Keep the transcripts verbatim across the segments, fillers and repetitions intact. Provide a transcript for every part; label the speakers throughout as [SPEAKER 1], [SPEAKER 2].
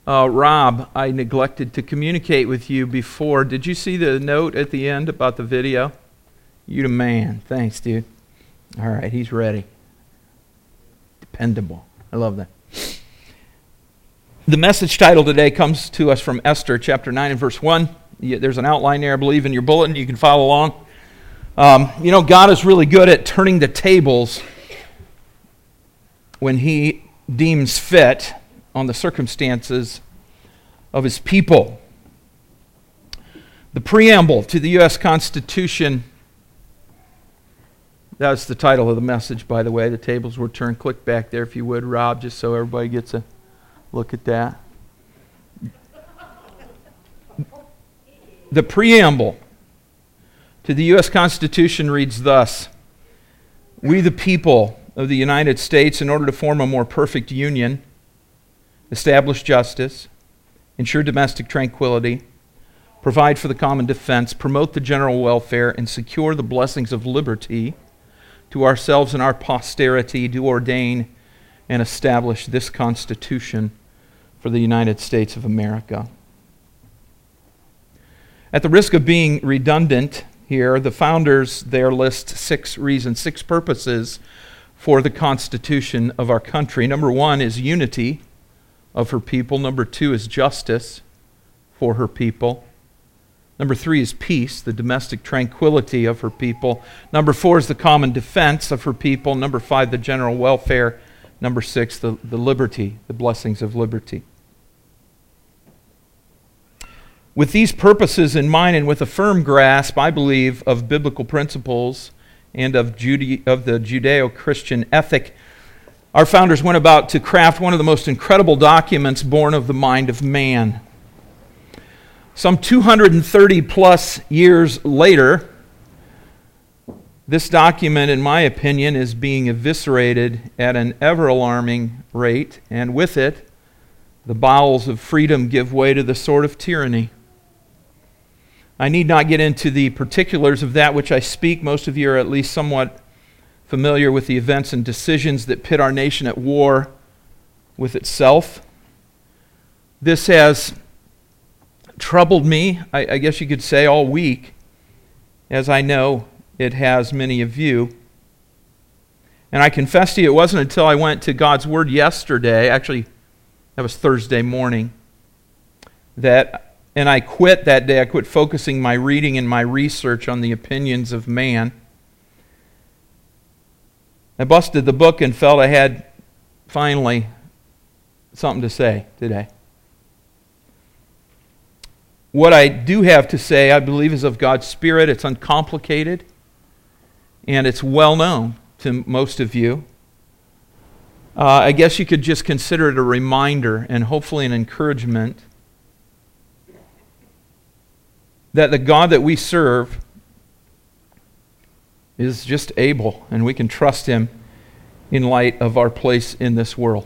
[SPEAKER 1] Uh, Rob, I neglected to communicate with you before. Did you see the note at the end about the video? You the man. Thanks, dude. All right, he's ready. Dependable. I love that. The message title today comes to us from Esther chapter nine and verse one. There's an outline there, I believe, in your bulletin. You can follow along. Um, you know, God is really good at turning the tables when He deems fit on the circumstances of His people. The preamble to the U S Constitution, that's the title of the message, by the way. The tables were turned. Click back there if you would, Rob, just so everybody gets a look at that. The preamble to the U S Constitution reads thus: "We, the people of the United States, in order to form a more perfect union, establish justice, ensure domestic tranquility, provide for the common defense, promote the general welfare, and secure the blessings of liberty to ourselves and our posterity, do ordain and establish this Constitution for the United States of America." At the risk of being redundant here, the founders there list six reasons, six purposes for the Constitution of our country. Number one is unity of her people. Number two is justice for her people. Number three is peace, the domestic tranquility of her people. Number four is the common defense of her people. Number five, the general welfare. Number six, the, the liberty, the blessings of liberty. With these purposes in mind and with a firm grasp, I believe, of biblical principles and of, Jude- of the Judeo-Christian ethic, our founders went about to craft one of the most incredible documents born of the mind of man. Some two hundred thirty plus years later, this document, in my opinion, is being eviscerated at an ever-alarming rate, and with it, the bowels of freedom give way to the sword of tyranny. I need not get into the particulars of that which I speak. Most of you are at least somewhat familiar with the events and decisions that pit our nation at war with itself. This has troubled me, I, I guess you could say, all week, as I know it has many of you. And I confess to you, it wasn't until I went to God's Word yesterday, actually, that was Thursday morning, that, and I quit that day, I quit focusing my reading and my research on the opinions of man. I busted the book and felt I had, finally, something to say today. What I do have to say, I believe, is of God's Spirit. It's uncomplicated, and it's well known to most of you. Uh, I guess you could just consider it a reminder and hopefully an encouragement that the God that we serve is just able, and we can trust Him in light of our place in this world.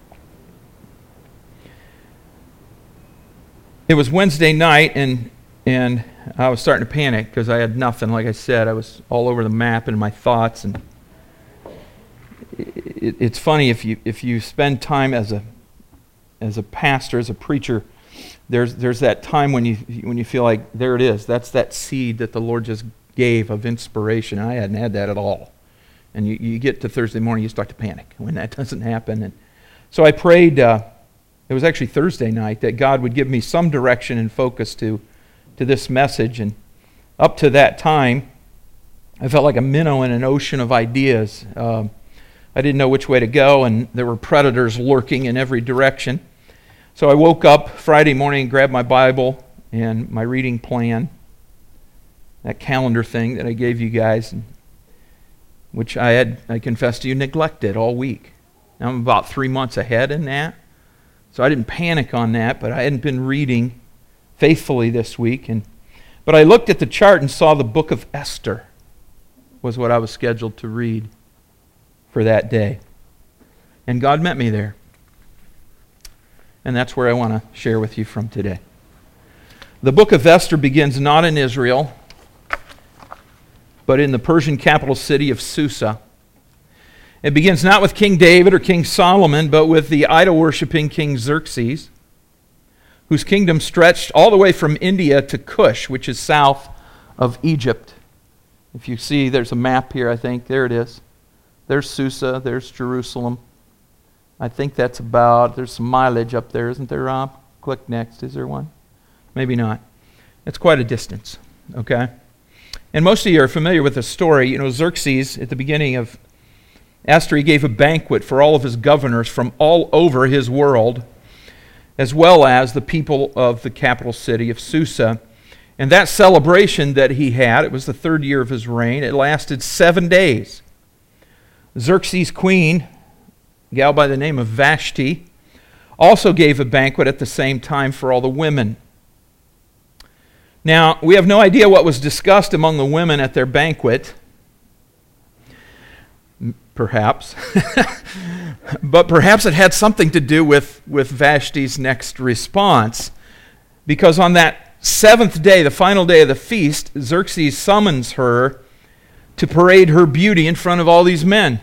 [SPEAKER 1] It was Wednesday night, and and I was starting to panic because I had nothing. Like I said, I was all over the map in my thoughts, and it, it's funny if you if you spend time as a as a pastor, as a preacher. There's there's that time when you when you feel like there it is. That's that seed that the Lord just gave of inspiration. I hadn't had that at all. And you, you get to Thursday morning, you start to panic when that doesn't happen. And so I prayed, uh, it was actually Thursday night, that God would give me some direction and focus to, to this message. And up to that time, I felt like a minnow in an ocean of ideas. Um, I didn't know which way to go, and there were predators lurking in every direction. So I woke up Friday morning and grabbed my Bible and my reading plan, that calendar thing that I gave you guys, which I had, I confess to you, neglected all week. Now I'm about three months ahead in that. So I didn't panic on that, but I hadn't been reading faithfully this week. And But I looked at the chart and saw the book of Esther was what I was scheduled to read for that day. And God met me there. And that's where I want to share with you from today. The book of Esther begins not in Israel, but in the Persian capital city of Susa. It begins not with King David or King Solomon, but with the idol-worshiping King Xerxes. whose kingdom stretched all the way from India to Cush, which is south of Egypt. If you see, there's a map here, I think. There it is. There's Susa, there's Jerusalem. I think that's about, there's some mileage up there, isn't there, Rob? Click next. Is there one? Maybe not. It's quite a distance, okay? And most of you are familiar with the story. You know, Xerxes, at the beginning of Esther, he gave a banquet for all of his governors from all over his world, as well as the people of the capital city of Susa. And that celebration that he had, it was the third year of his reign, it lasted seven days. Xerxes' queen, a gal by the name of Vashti, also gave a banquet at the same time for all the women. Now, we have no idea what was discussed among the women at their banquet, perhaps. But perhaps it had something to do with, with Vashti's next response, because on that seventh day, the final day of the feast, Xerxes summons her to parade her beauty in front of all these men.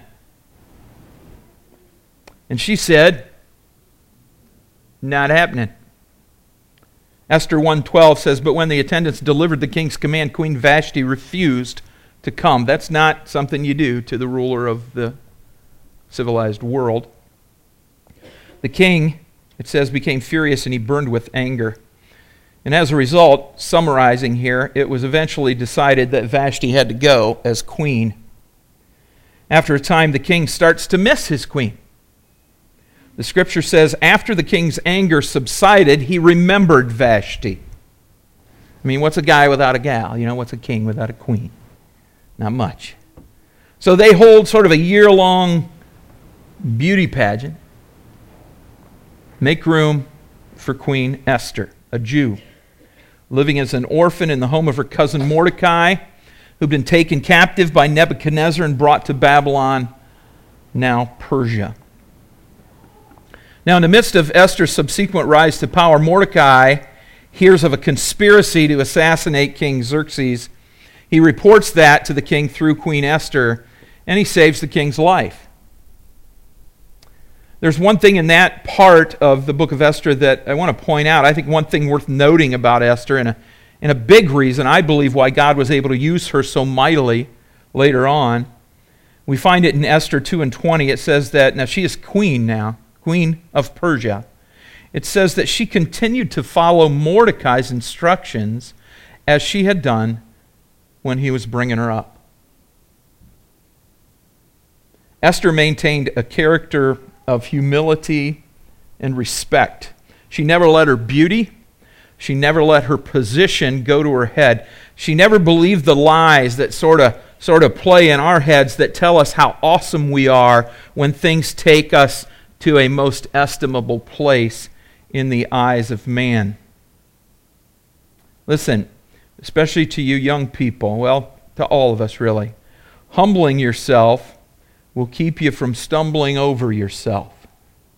[SPEAKER 1] And she said, not happening. Esther one twelve says, but when the attendants delivered the king's command, Queen Vashti refused to come. That's not something you do to the ruler of the civilized world. The king, it says, became furious and he burned with anger. And as a result, summarizing here, it was eventually decided that Vashti had to go as queen. After a time, the king starts to miss his queen. The scripture says, after the king's anger subsided, he remembered Vashti. I mean, what's a guy without a gal? You know, what's a king without a queen? Not much. So they hold sort of a year-long beauty pageant. Make room for Queen Esther, a Jew, living as an orphan in the home of her cousin Mordecai, who'd been taken captive by Nebuchadnezzar and brought to Babylon, now Persia. Now, in the midst of Esther's subsequent rise to power, Mordecai hears of a conspiracy to assassinate King Xerxes. He reports that to the king through Queen Esther, and he saves the king's life. There's one thing in that part of the book of Esther that I want to point out. I think one thing worth noting about Esther, and a, and a big reason, I believe, why God was able to use her so mightily later on. We find it in Esther two and twenty. It says that, now she is queen now, queen of Persia. It says that she continued to follow Mordecai's instructions as she had done when he was bringing her up. Esther maintained a character of humility and respect. She never let her beauty, she never let her position go to her head. She never believed the lies that sort of sort of play in our heads that tell us how awesome we are when things take us to a most estimable place in the eyes of man. Listen, especially to you young people, well, to all of us really, humbling yourself will keep you from stumbling over yourself.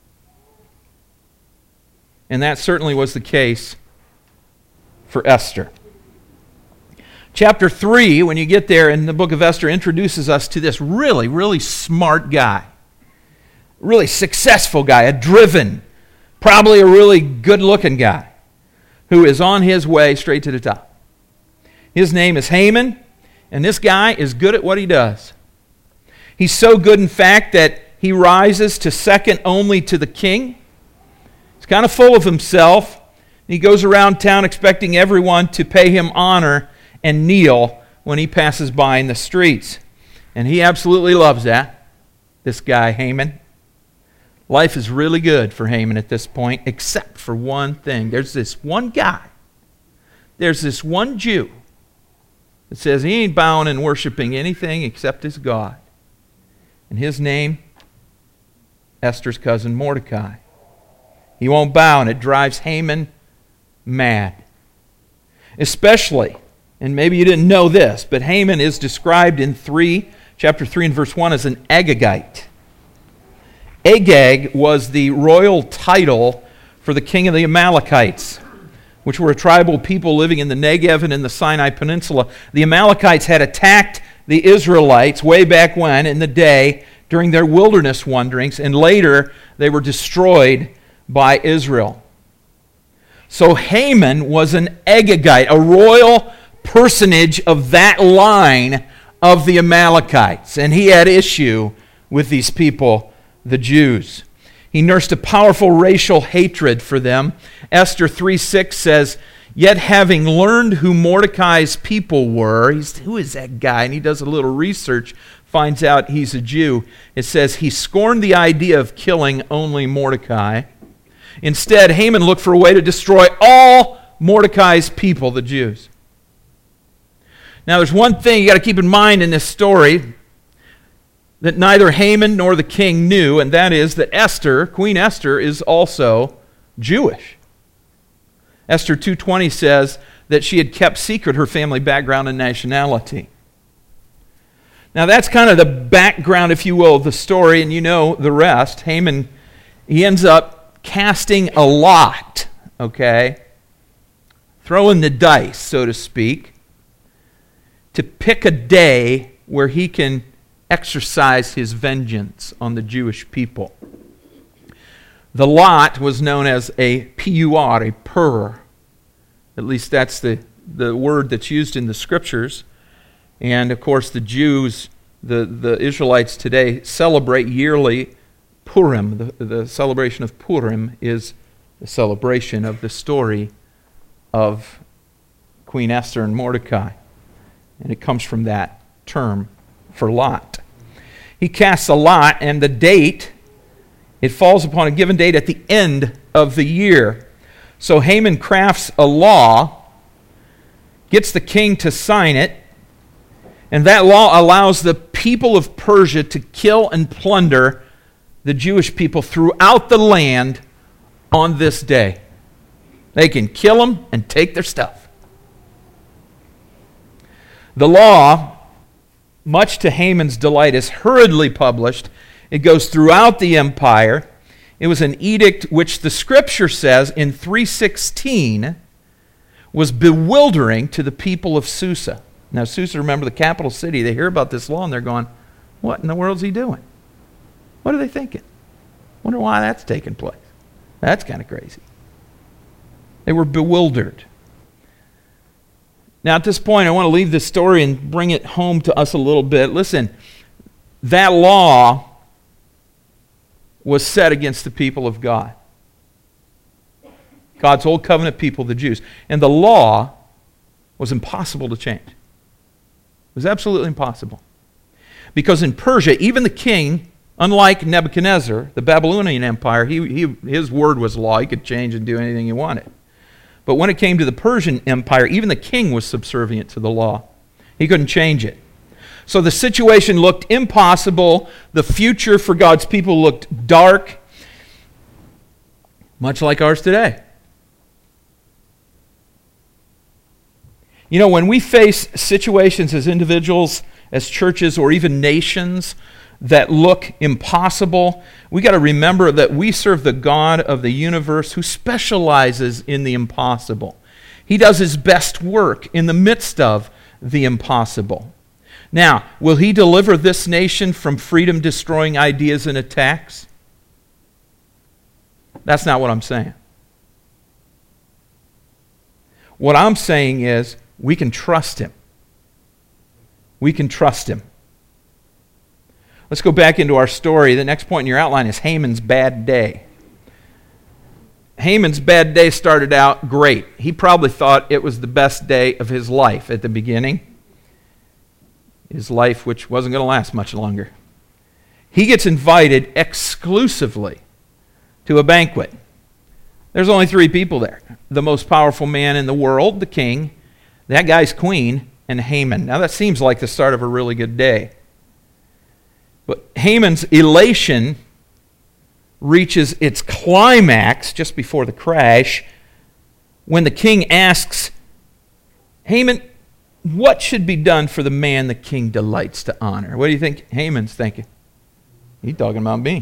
[SPEAKER 1] And that certainly was the case for Esther. Chapter three, when you get there in the book of Esther, introduces us to this really, really smart guy. Really successful guy, a driven, probably a really good-looking guy who is on his way straight to the top. His name is Haman, and this guy is good at what he does. He's so good, in fact, that he rises to second only to the king. He's kind of full of himself. He goes around town expecting everyone to pay him honor and kneel when he passes by in the streets. And he absolutely loves that, this guy Haman. Life is really good for Haman at this point, except for one thing. There's this one guy. There's this one Jew that says he ain't bowing and worshiping anything except his God. And his name, Esther's cousin Mordecai. He won't bow, and it drives Haman mad. Especially, and maybe you didn't know this, but Haman is described in three, chapter three and verse one as an Agagite. Agag was the royal title for the king of the Amalekites, which were a tribal people living in the Negev and in the Sinai Peninsula. The Amalekites had attacked the Israelites way back when, in the day, during their wilderness wanderings, and later they were destroyed by Israel. So Haman was an Agagite, a royal personage of that line of the Amalekites. And he had issue with these people, the Jews. He nursed a powerful racial hatred for them. Esther three six says, "Yet having learned who Mordecai's people were," he's, who is that guy? And he does a little research, finds out he's a Jew. It says, he scorned the idea of killing only Mordecai. Instead, Haman looked for a way to destroy all Mordecai's people, the Jews. Now, there's one thing you got to keep in mind in this story that neither Haman nor the king knew, and that is that Esther, Queen Esther, is also Jewish. Esther two twenty says that she had kept secret her family background and nationality. Now, that's kind of the background, if you will, of the story, and you know the rest. Haman, he ends up casting a lot, okay? Throwing the dice, so to speak, to pick a day where he can exercise his vengeance on the Jewish people. The lot was known as a pur, a pur. At least that's the, the word that's used in the scriptures. And of course the Jews, the, the Israelites today, celebrate yearly Purim. The, the celebration of Purim is the celebration of the story of Queen Esther and Mordecai. And it comes from that term for lot. He casts a lot, and the date, it falls upon a given date at the end of the year. So Haman crafts a law, gets the king to sign it, and that law allows the people of Persia to kill and plunder the Jewish people throughout the land on this day. They can kill them and take their stuff. The law, much to Haman's delight, is hurriedly published. It goes throughout the empire. It was an edict which the scripture says in three sixteen was bewildering to the people of Susa. Now, Susa, remember, the capital city, they hear about this law and they're going, what in the world is he doing? What are they thinking? Wonder why that's taking place. That's kind of crazy. They were bewildered. Now, at this point, I want to leave this story and bring it home to us a little bit. Listen, that law was set against the people of God. God's old covenant people, the Jews. And the law was impossible to change. It was absolutely impossible. Because in Persia, even the king, unlike Nebuchadnezzar, the Babylonian Empire, he, he, his word was law. He could change and do anything he wanted. But when it came to the Persian Empire, even the king was subservient to the law. He couldn't change it. So the situation looked impossible. The future for God's people looked dark, much like ours today. You know, when we face situations as individuals, as churches, or even nations that look impossible, we got to remember that we serve the God of the universe who specializes in the impossible. He does his best work in the midst of the impossible. Now, will he deliver this nation from freedom-destroying ideas and attacks? That's not what I'm saying. What I'm saying is we can trust him. We can trust him. Let's go back into our story. The next point in your outline is Haman's bad day. Haman's bad day started out great. He probably thought it was the best day of his life at the beginning. His life, which wasn't going to last much longer. He gets invited exclusively to a banquet. There's only three people there. The most powerful man in the world, the king, that guy's queen, and Haman. Now that seems like the start of a really good day. But Haman's elation reaches its climax just before the crash when the king asks, Haman, what should be done for the man the king delights to honor? What do you think Haman's thinking? He's talking about me.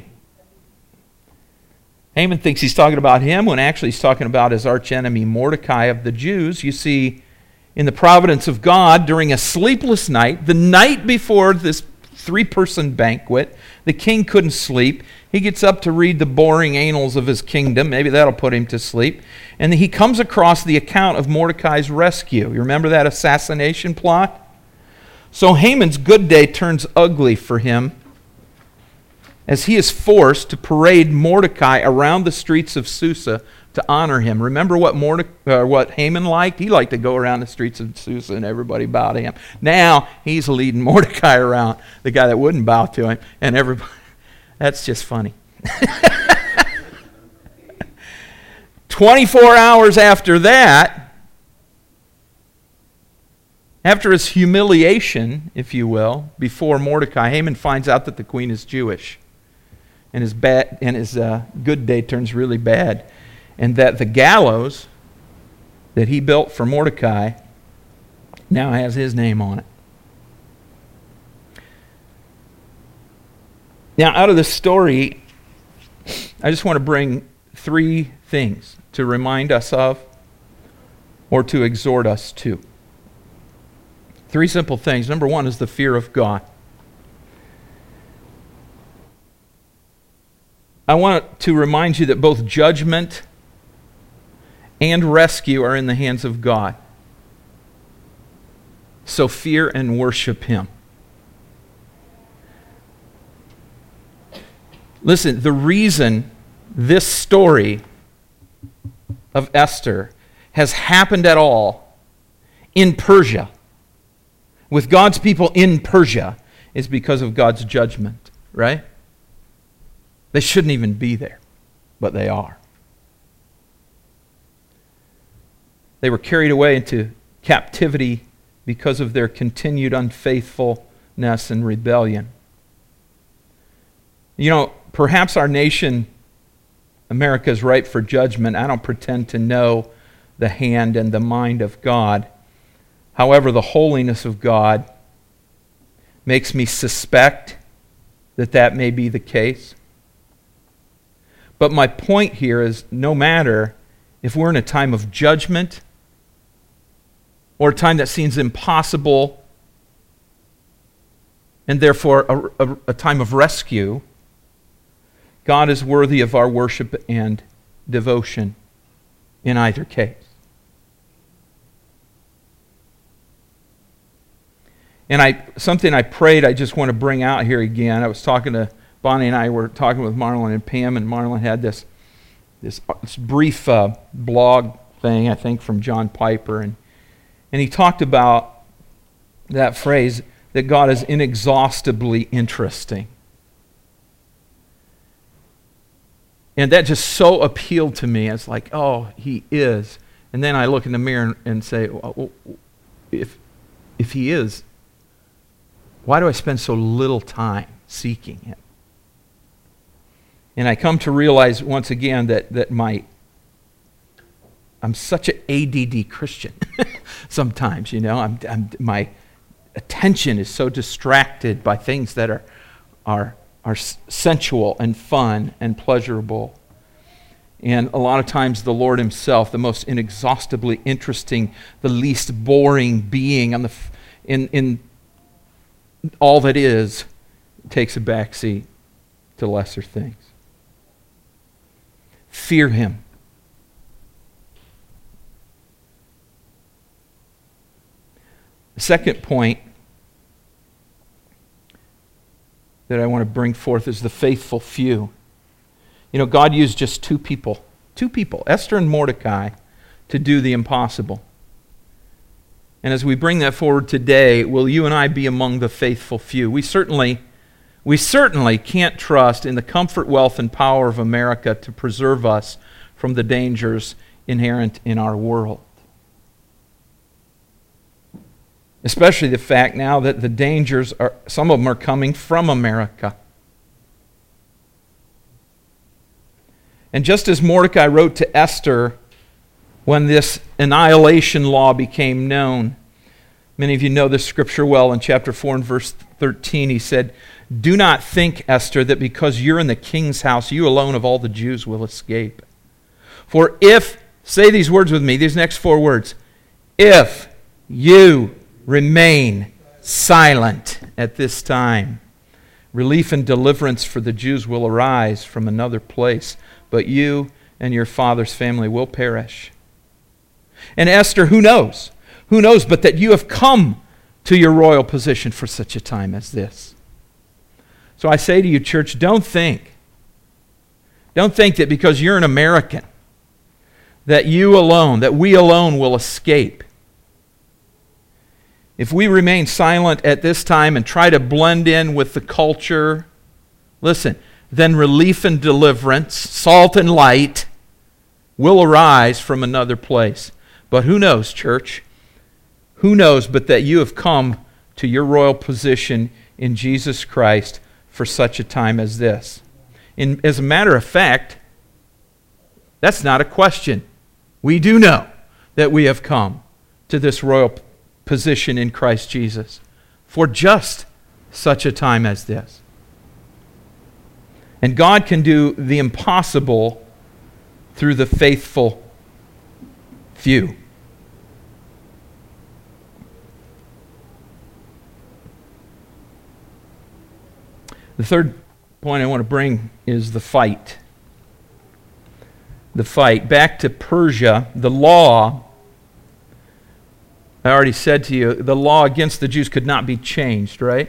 [SPEAKER 1] Haman thinks he's talking about him when actually he's talking about his archenemy Mordecai of the Jews. You see, in the providence of God, during a sleepless night, the night before this three-person banquet. The king couldn't sleep. He gets up to read the boring annals of his kingdom. Maybe that'll put him to sleep. And he comes across the account of Mordecai's rescue. You remember that assassination plot? So Haman's good day turns ugly for him as he is forced to parade Mordecai around the streets of Susa to honor him. Remember what Mordecai, uh, what Haman liked? He liked to go around the streets of Susa and everybody bow to him. Now he's leading Mordecai around, the guy that wouldn't bow to him, and everybody. That's just funny. twenty-four hours after that, after his humiliation, if you will, before Mordecai, Haman finds out that the queen is Jewish. And his, bad, and his uh, good day turns really bad. And that the gallows that he built for Mordecai now has his name on it. Now, out of this story, I just want to bring three things to remind us of or to exhort us to. Three simple things. Number one is the fear of God. I want to remind you that both judgment and rescue are in the hands of God. So fear and worship Him. Listen, the reason this story of Esther has happened at all in Persia, with God's people in Persia, is because of God's judgment, right? They shouldn't even be there, but they are. They were carried away into captivity because of their continued unfaithfulness and rebellion. You know, perhaps our nation, America, is ripe for judgment. I don't pretend to know the hand and the mind of God. However, the holiness of God makes me suspect that that may be the case. But my point here is, no matter if we're in a time of judgment or a time that seems impossible and therefore a, a, a time of rescue, God is worthy of our worship and devotion in either case. And I something I prayed I just want to bring out here again. I was talking to Bonnie and I were talking with Marlon and Pam, and Marlon had this this, this brief uh, blog thing, I think, from John Piper, and and he talked about that phrase that God is inexhaustibly interesting. And that just so appealed to me. It's like, oh, He is. And then I look in the mirror and, and say, well, if if He is, why do I spend so little time seeking Him? And I come to realize once again that, that my I'm such an A D D Christian sometimes, you know. I'm, I'm, my attention is so distracted by things that are, are, are sensual and fun and pleasurable. And a lot of times the Lord Himself, the most inexhaustibly interesting, the least boring being on the in in all that is, takes a backseat to lesser things. Fear Him. The second point that I want to bring forth is the faithful few. You know, God used just two people, two people, Esther and Mordecai, to do the impossible. And as we bring that forward today, will you and I be among the faithful few? We certainly, we certainly can't trust in the comfort, wealth, and power of America to preserve us from the dangers inherent in our world. Especially the fact now that the dangers are, some of them are coming from America. And just as Mordecai wrote to Esther when this annihilation law became known, many of you know this scripture well, in chapter four and verse thirteen, he said, "Do not think, Esther, that because you're in the king's house, you alone of all the Jews will escape. For if," say these words with me, these next four words, "if you remain silent at this time, Relief and deliverance for the Jews will arise from another place, but you and your father's family will perish. And Esther, who knows? Who knows but that you have come to your royal position for such a time as this? So I say to you, church, don't think, don't think that because you're an American, that you alone, that we alone will escape. If we remain silent at this time and try to blend in with the culture, listen, then relief and deliverance, salt and light, will arise from another place. But who knows, church? Who knows but that you have come to your royal position in Jesus Christ for such a time as this? In, as a matter of fact, that's not a question. We do know that we have come to this royal position in Christ Jesus for just such a time as this. And God can do the impossible through the faithful few. The third point I want to bring is the fight. The fight. Back to Persia, the law, I already said to you, the law against the Jews could not be changed, right?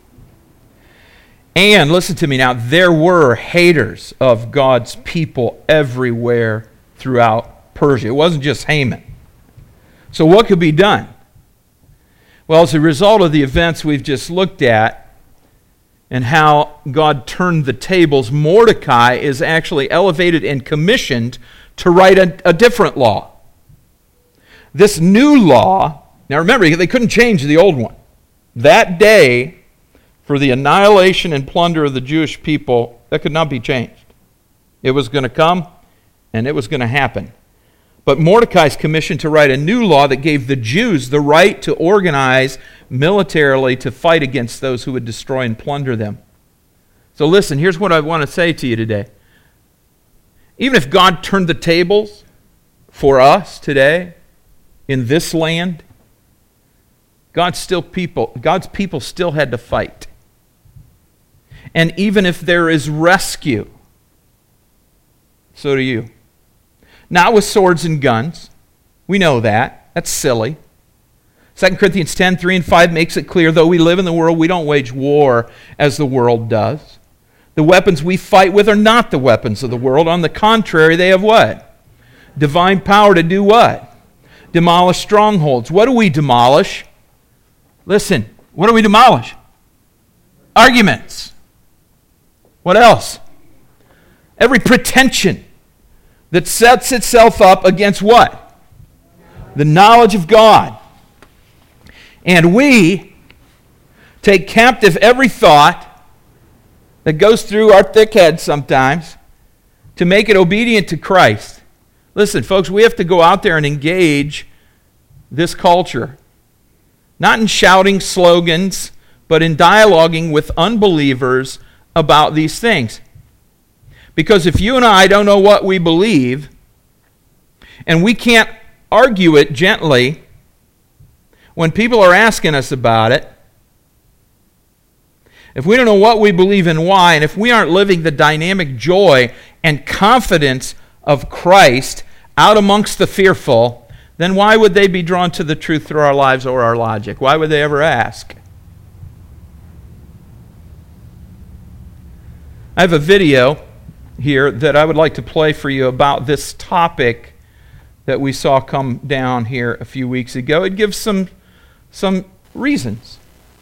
[SPEAKER 1] And listen to me now, there were haters of God's people everywhere throughout Persia. It wasn't just Haman. So what could be done? Well, as a result of the events we've just looked at, and how God turned the tables, Mordecai is actually elevated and commissioned to write a, a different law. This new law, now remember, they couldn't change the old one. That day, for the annihilation and plunder of the Jewish people, that could not be changed. It was going to come, and it was going to happen. But Mordecai's commissioned to write a new law that gave the Jews the right to organize militarily to fight against those who would destroy and plunder them. So listen, here's what I want to say to you today. Even if God turned the tables for us today in this land, God's still people, God's people still had to fight. And even if there is rescue, so do you. Not with swords and guns. We know that. That's silly. Second Corinthians ten, three and five makes it clear, though we live in the world, we don't wage war as the world does. The weapons we fight with are not the weapons of the world. On the contrary, they have what? Divine power to do what? Demolish strongholds. What do we demolish? Listen, what do we demolish? Arguments. What else? Every pretension that sets itself up against what? The knowledge of God. And we take captive every thought that goes through our thick heads sometimes to make it obedient to Christ. Listen, folks, we have to go out there and engage this culture. Not in shouting slogans, but in dialoguing with unbelievers about these things. Because if you and I don't know what we believe, and we can't argue it gently when people are asking us about it, if we don't know what we believe and why, and if we aren't living the dynamic joy and confidence of Christ out amongst the fearful, then why would they be drawn to the truth through our lives or our logic? Why would they ever ask? I have a video here that I would like to play for you about this topic that we saw come down here a few weeks ago. It gives some, some reasons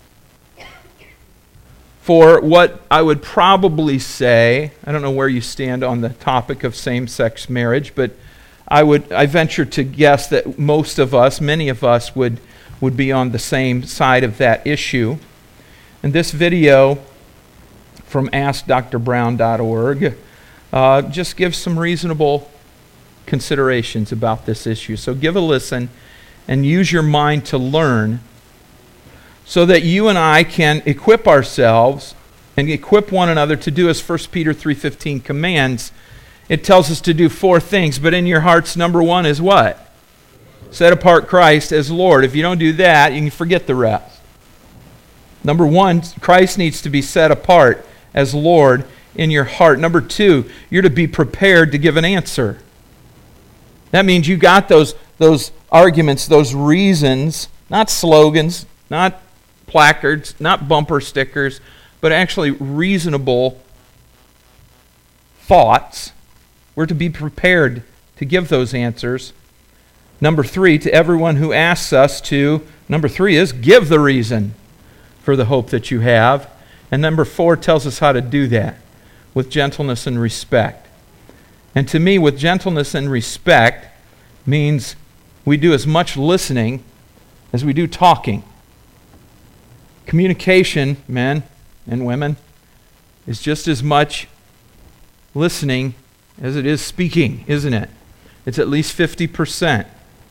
[SPEAKER 1] for what I would probably say. I don't know where you stand on the topic of same-sex marriage, but I would I venture to guess that most of us, many of us, would, would be on the same side of that issue. And this video from ask dr brown dot org Uh, just give some reasonable considerations about this issue. So give a listen and use your mind to learn so that you and I can equip ourselves and equip one another to do as First Peter three fifteen commands. It tells us to do four things, but in your hearts, number one is what? Set apart Christ as Lord. If you don't do that, you can forget the rest. Number one, Christ needs to be set apart as Lord in your heart. Number two, you're to be prepared to give an answer. That means you got those, those arguments, those reasons, not slogans, not placards, not bumper stickers, but actually reasonable thoughts. We're to be prepared to give those answers. Number three, to everyone who asks us to, number three is give the reason for the hope that you have. And number four tells us how to do that with gentleness and respect. And to me, with gentleness and respect means we do as much listening as we do talking. Communication, men and women, is just as much listening as it is speaking, isn't it? It's at least fifty percent.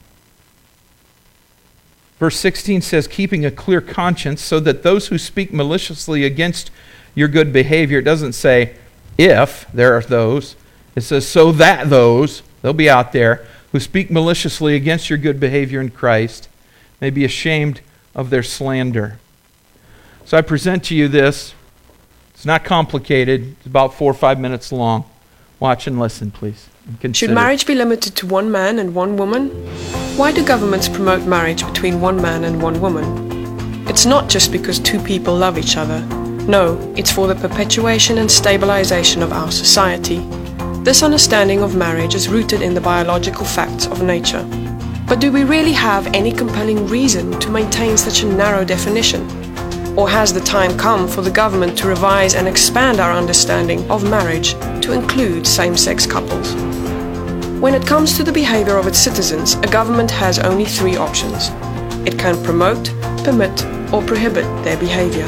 [SPEAKER 1] Verse sixteen says, keeping a clear conscience so that those who speak maliciously against your good behavior, it doesn't say if there are those, it says so that those, they'll be out there, who speak maliciously against your good behavior in Christ may be ashamed of their slander. So I present to you this. It's not complicated. It's about four or five minutes long. Watch and listen, please. And consider.
[SPEAKER 2] Should marriage be limited to one man and one woman? Why do governments promote marriage between one man and one woman? It's not just because two people love each other. No, it's for the perpetuation and stabilization of our society. This understanding of marriage is rooted in the biological facts of nature. But do we really have any compelling reason to maintain such a narrow definition? Or has the time come for the government to revise and expand our understanding of marriage to include same-sex couples? When it comes to the behavior of its citizens, a government has only three options. It can promote, permit, or prohibit their behavior.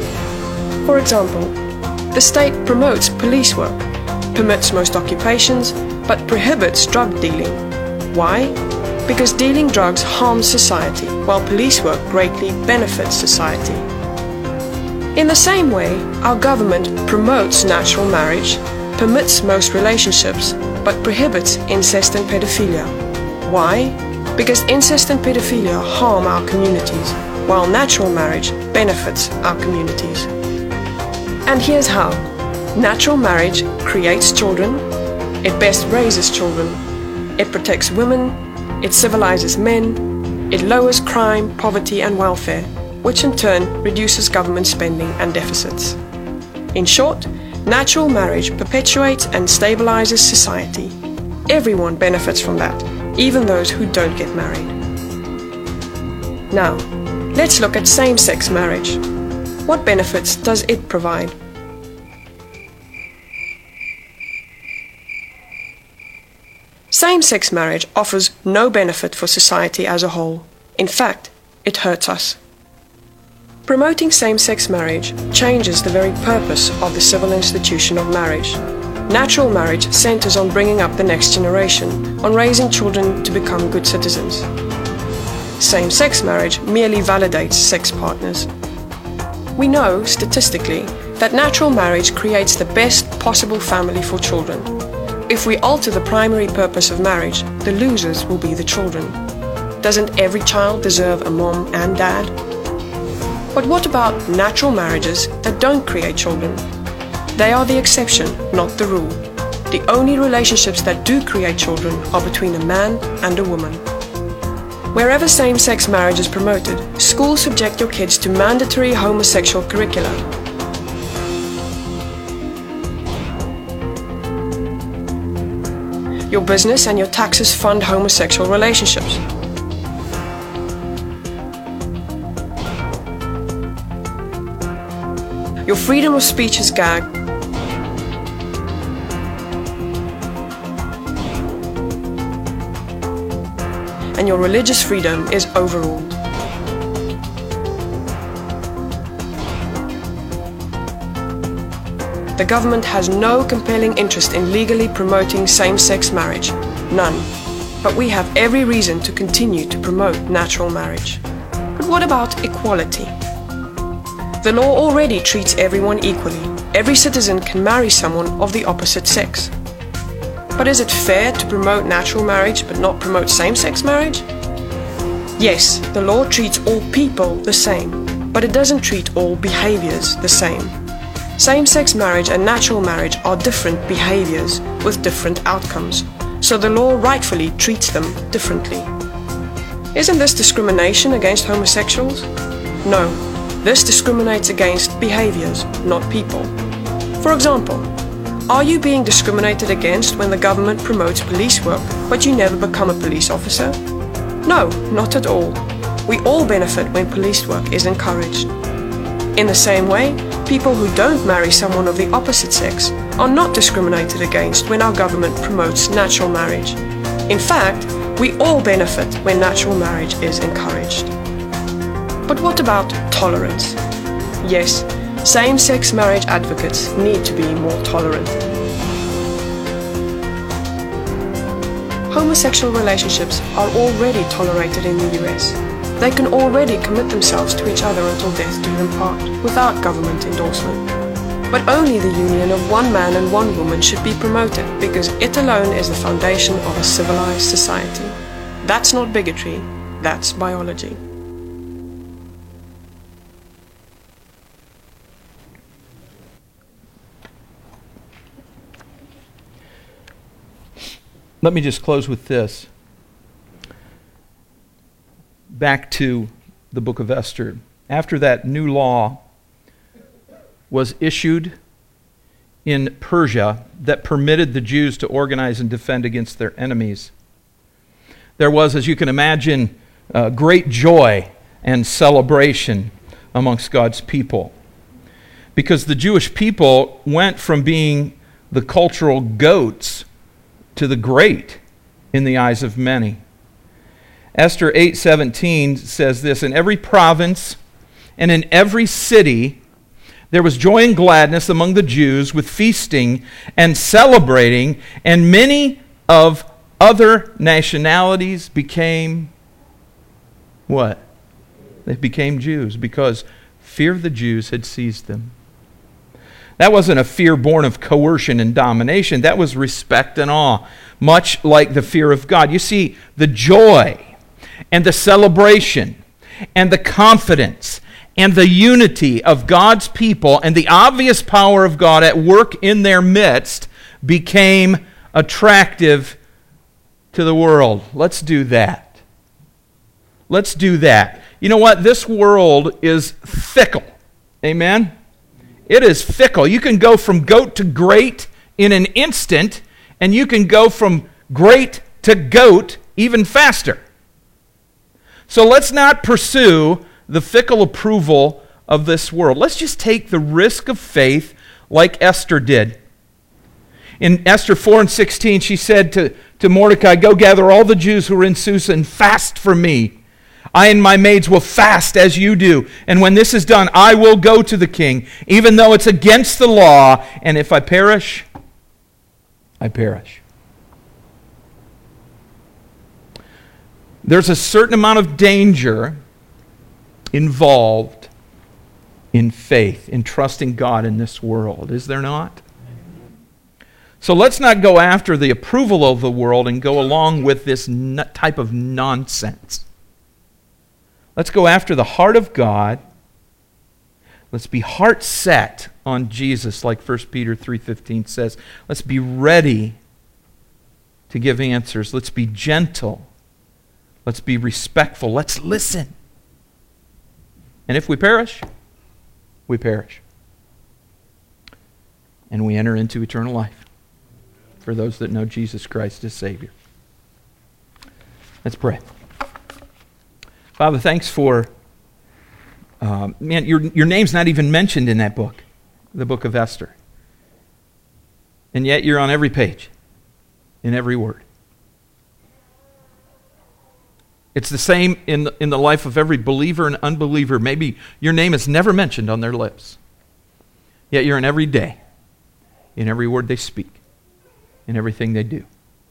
[SPEAKER 2] For example, the state promotes police work, permits most occupations, but prohibits drug dealing. Why? Because dealing drugs harms society, while police work greatly benefits society. In the same way, our government promotes natural marriage, permits most relationships, but prohibits incest and pedophilia. Why? Because incest and pedophilia harm our communities, while natural marriage benefits our communities. And here's how. Natural marriage creates children, it best raises children, it protects women, it civilizes men, it lowers crime, poverty and welfare, which in turn reduces government spending and deficits. In short, natural marriage perpetuates and stabilizes society. Everyone benefits from that, even those who don't get married. Now, let's look at same-sex marriage. What benefits does it provide? Same-sex marriage offers no benefit for society as a whole. In fact, it hurts us. Promoting same-sex marriage changes the very purpose of the civil institution of marriage. Natural marriage centers on bringing up the next generation, on raising children to become good citizens. Same-sex marriage merely validates sex partners. We know, statistically, that natural marriage creates the best possible family for children. If we alter the primary purpose of marriage, the losers will be the children. Doesn't every child deserve a mom and dad? But what about natural marriages that don't create children? They are the exception, not the rule. The only relationships that do create children are between a man and a woman. Wherever same-sex marriage is promoted, schools subject your kids to mandatory homosexual curricula. Your business and your taxes fund homosexual relationships. Your freedom of speech is gagged. And your religious freedom is overruled. The government has no compelling interest in legally promoting same-sex marriage. None. But we have every reason to continue to promote natural marriage. But what about equality? The law already treats everyone equally. Every citizen can marry someone of the opposite sex. But is it fair to promote natural marriage but not promote same-sex marriage? Yes, the law treats all people the same. but it doesn't treat all behaviors the same. Same-sex marriage and natural marriage are different behaviors with different outcomes, so the law rightfully treats them differently. Isn't this discrimination against homosexuals? No, this discriminates against behaviors, not people. For example, are you being discriminated against when the government promotes police work, but you never become a police officer? No, not at all. We all benefit when police work is encouraged. In the same way, people who don't marry someone of the opposite sex are not discriminated against when our government promotes natural marriage. In fact, we all benefit when natural marriage is encouraged. But what about tolerance? Yes, same-sex marriage advocates need to be more tolerant. Homosexual relationships are already tolerated in the U S. They can already commit themselves to each other until death do them part, without government endorsement. But only the union of one man and one woman should be promoted, because it alone is the foundation of a civilized society. That's not bigotry, that's biology.
[SPEAKER 1] Let me just close with this. Back to the book of Esther. After that new law was issued in Persia that permitted the Jews to organize and defend against their enemies, there was, as you can imagine, uh, great joy and celebration amongst God's people. Because the Jewish people went from being the cultural goats to the great in the eyes of many. Esther eight seventeen says this, "In every province and in every city there was joy and gladness among the Jews, with feasting and celebrating, and many of other nationalities became," what? They became Jews, because fear of the Jews had seized them. That wasn't a fear born of coercion and domination. That was respect and awe, much like the fear of God. You see, the joy and the celebration and the confidence and the unity of God's people and the obvious power of God at work in their midst became attractive to the world. Let's do that. Let's do that. You know what? This world is fickle. Amen? It is fickle. You can go from goat to great in an instant, and you can go from great to goat even faster. So let's not pursue the fickle approval of this world. Let's just take the risk of faith like Esther did. In Esther four and sixteen, she said to, to Mordecai, "Go gather all the Jews who are in Susa and fast for me. I and my maids will fast as you do. And when this is done, I will go to the king, even though it's against the law. And if I perish, I perish." There's a certain amount of danger involved in faith, in trusting God in this world, is there not? So let's not go after the approval of the world and go along with this type of nonsense. Let's go after the heart of God. Let's be heart set on Jesus, like First Peter three fifteen says. Let's be ready to give answers. Let's be gentle. Let's be respectful. Let's listen. And if we perish, we perish. And we enter into eternal life for those that know Jesus Christ as Savior. Let's pray. Father, thanks for, uh, man, your, your name's not even mentioned in that book, the book of Esther. And yet you're on every page, in every word. It's the same in the, in the life of every believer and unbeliever. Maybe your name is never mentioned on their lips. Yet you're in every day, in every word they speak, in everything they do.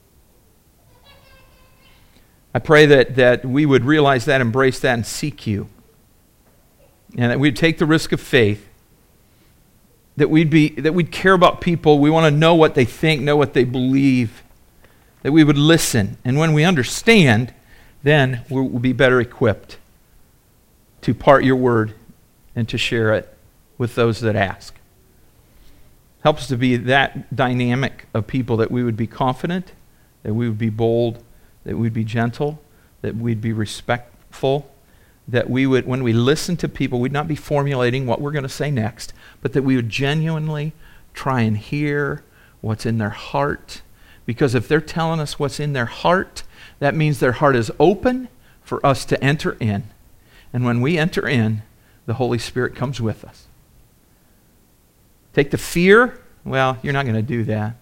[SPEAKER 1] I pray that, that we would realize that, embrace that, and seek you. And that we'd take the risk of faith. That we'd be that we'd care about people. We want to know what they think, know what they believe. That we would listen. And when we understand, then we'll be better equipped to part your word and to share it with those that ask. Help us to be that dynamic of people, that we would be confident, that we would be bold, that we'd be gentle, that we'd be respectful, that we would, when we listen to people, we'd not be formulating what we're going to say next, but that we would genuinely try and hear what's in their heart. Because if they're telling us what's in their heart, that means their heart is open for us to enter in. And when we enter in, the Holy Spirit comes with us. Take the fear. Well, you're not going to do that.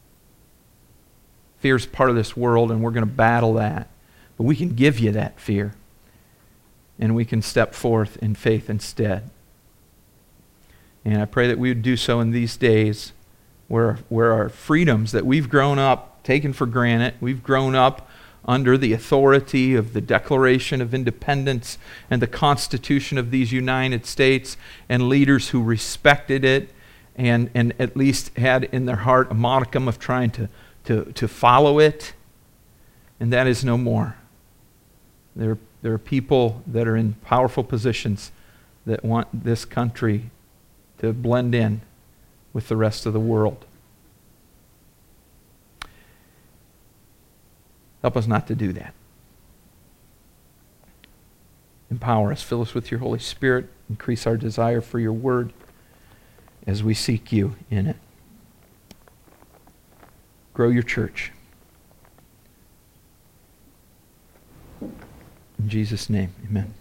[SPEAKER 1] Fear is part of this world, and we're going to battle that. But we can give you that fear, and we can step forth in faith instead. And I pray that we would do so in these days where, where our freedoms that we've grown up, taken for granted, we've grown up under the authority of the Declaration of Independence and the Constitution of these United States, and leaders who respected it and, and at least had in their heart a modicum of trying to, to, to follow it. And that is no more. There, there are people that are in powerful positions that want this country to blend in with the rest of the world. Help us not to do that. Empower us. Fill us with your Holy Spirit. Increase our desire for your word as we seek you in it. Grow your church. In Jesus' name, amen.